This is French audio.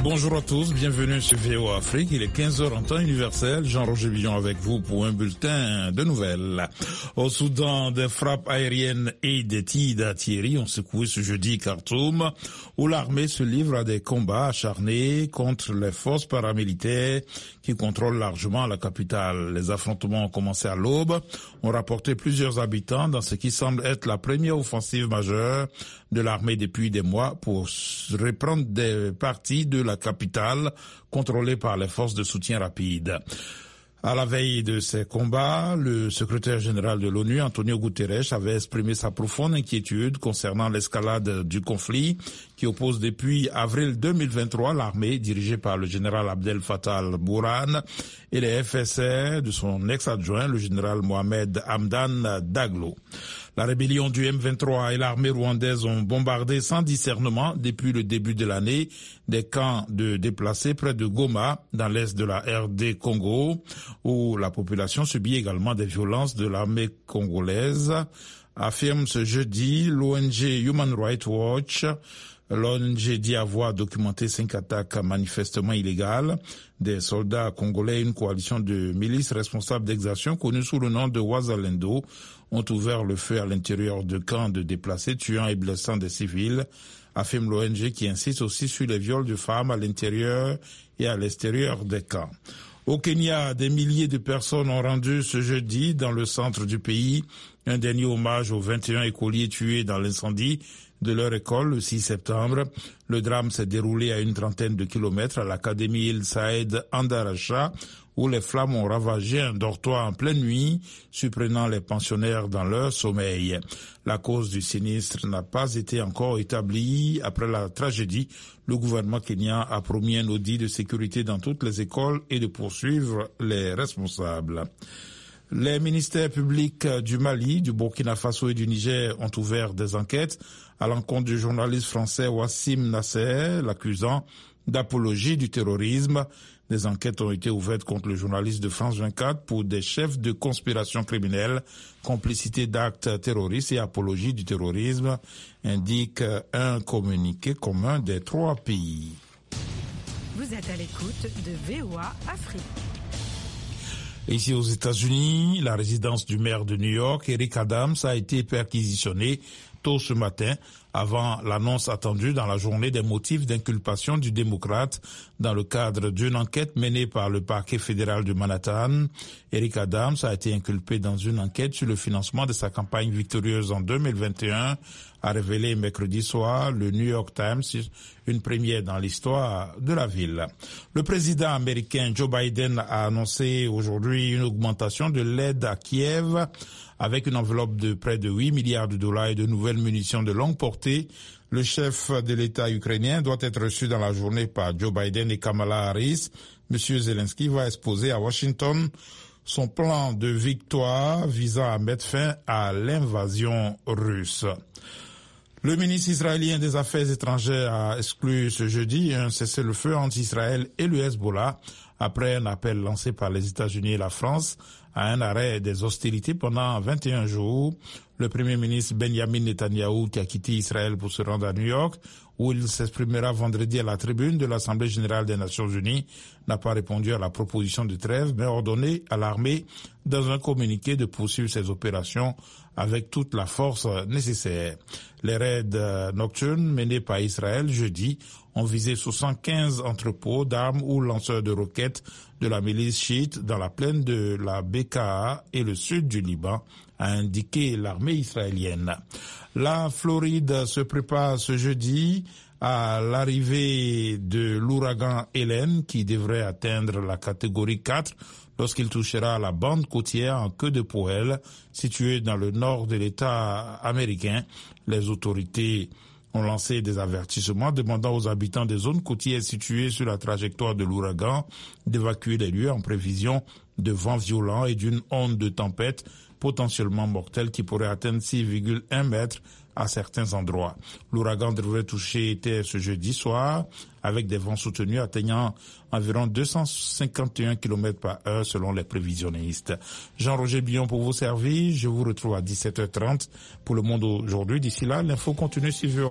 Bonjour à tous, bienvenue sur VOA Afrique. Il est 15h en temps universel. Jean-Roger Billon avec vous pour un bulletin de nouvelles. Au Soudan, des frappes aériennes et des tirs d'artillerie ont secoué ce jeudi Khartoum, où l'armée se livre à des combats acharnés contre les forces paramilitaires qui contrôlent largement la capitale. Les affrontements ont commencé à l'aube, ont rapporté plusieurs habitants dans ce qui semble être la première offensive majeure de l'armée depuis des mois pour reprendre des parties de la capitale contrôlée par les forces de soutien rapide. À la veille de ces combats, le secrétaire général de l'ONU, Antonio Guterres, avait exprimé sa profonde inquiétude concernant l'escalade du conflit qui oppose depuis avril 2023 l'armée dirigée par le général Abdel Fattah al-Burhan et les FSR de son ex-adjoint, le général Mohamed Hamdan Daglo. La rébellion du M23 et l'armée rwandaise ont bombardé sans discernement depuis le début de l'année des camps de déplacés près de Goma, dans l'est de la RD Congo, où la population subit également des violences de l'armée congolaise, affirme ce jeudi l'ONG Human Rights Watch. L'ONG dit avoir documenté 5 attaques manifestement illégales des soldats congolais et une coalition de milices responsables d'exactions connues sous le nom de Wazalendo ont ouvert le feu à l'intérieur de camps de déplacés, tuant et blessant des civils, affirme l'ONG qui insiste aussi sur les viols de femmes à l'intérieur et à l'extérieur des camps. Au Kenya, des milliers de personnes ont rendu ce jeudi dans le centre du pays un dernier hommage aux 21 écoliers tués dans l'incendie de leur école le 6 septembre. Le drame s'est déroulé à une trentaine de kilomètres à l'académie Il Saïd Andaracha, où les flammes ont ravagé un dortoir en pleine nuit, surprenant les pensionnaires dans leur sommeil. La cause du sinistre n'a pas été encore établie. Après la tragédie, le gouvernement kenyan a promis un audit de sécurité dans toutes les écoles et de poursuivre les responsables. Les ministères publics du Mali, du Burkina Faso et du Niger ont ouvert des enquêtes à l'encontre du journaliste français Wassim Nasser, l'accusant d'apologie du terrorisme. Des enquêtes ont été ouvertes contre le journaliste de France 24 pour des chefs de conspiration criminelle, complicité d'actes terroristes et apologie du terrorisme, indique un communiqué commun des 3 pays. Vous êtes à l'écoute de VOA Afrique. Ici aux États-Unis, la résidence du maire de New York, Eric Adams, a été perquisitionnée tôt ce matin avant l'annonce attendue dans la journée des motifs d'inculpation du démocrate dans le cadre d'une enquête menée par le parquet fédéral de Manhattan. Eric Adams a été inculpé dans une enquête sur le financement de sa campagne victorieuse en 2021, a révélé mercredi soir le New York Times, une première dans l'histoire de la ville. Le président américain Joe Biden a annoncé aujourd'hui une augmentation de l'aide à Kiev avec une enveloppe de près de 8 milliards de dollars et de nouvelles munitions de longue portée. Le chef de l'État ukrainien doit être reçu dans la journée par Joe Biden et Kamala Harris. Monsieur Zelensky va exposer à Washington son plan de victoire visant à mettre fin à l'invasion russe. Le ministre israélien des Affaires étrangères a exclu ce jeudi un cessez-le-feu entre Israël et le Hezbollah après un appel lancé par les États-Unis et la France à un arrêt des hostilités pendant 21 jours. Le Premier ministre Benjamin Netanyahou, qui a quitté Israël pour se rendre à New York, où il s'exprimera vendredi à la tribune de l'Assemblée générale des Nations unies, n'a pas répondu à la proposition de trêve, mais ordonné à l'armée, dans un communiqué, de poursuivre ses opérations avec toute la force nécessaire. Les raids nocturnes menés par Israël jeudi ont visé 75 entrepôts d'armes ou lanceurs de roquettes de la milice chiite dans la plaine de la Bekaa et le sud du Liban, a indiqué l'armée israélienne. La Floride se prépare ce jeudi à l'arrivée de l'ouragan Hélène qui devrait atteindre la catégorie 4 lorsqu'il touchera la bande côtière en queue de poêle située dans le nord de l'État américain. Les autorités ont lancé des avertissements demandant aux habitants des zones côtières situées sur la trajectoire de l'ouragan d'évacuer les lieux en prévision de vents violents et d'une onde de tempête potentiellement mortelle qui pourrait atteindre 6,1 mètres à certains endroits. L'ouragan devrait toucher terre ce jeudi soir avec des vents soutenus atteignant environ 251 km par heure selon les prévisionnistes. Jean-Roger Billon pour vous servir. Je vous retrouve à 17h30 pour Le Monde aujourd'hui. D'ici là, l'info continue sur